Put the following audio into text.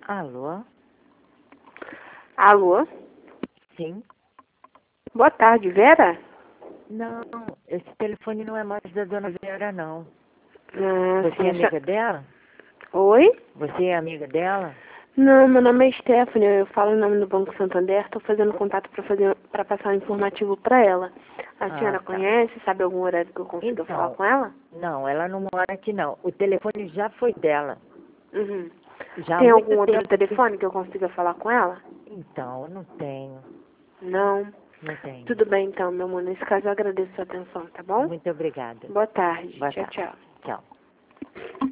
Alô? Alô? Sim? Boa tarde, Vera? Não, esse telefone não é mais da dona Vera, não. Ah, Você sim, é amiga dela? Oi? Você é amiga dela? Não, meu nome é Stephanie, eu falo em nome do Banco Santander, estou fazendo contato para passar um informativo para ela. A senhora Tá. conhece, sabe algum horário que eu consiga falar Então, com ela? não, ela não mora aqui, não. O telefone já foi dela. Uhum. Já há Tem muito algum outro tempo que... telefone que eu consiga falar com ela? Então, não tenho. Não. Não tenho. Tudo bem então, meu amor. Nesse caso eu agradeço a sua atenção, tá bom? Muito obrigada. Boa tarde. Boa Tchau, tarde. tchau. Tchau.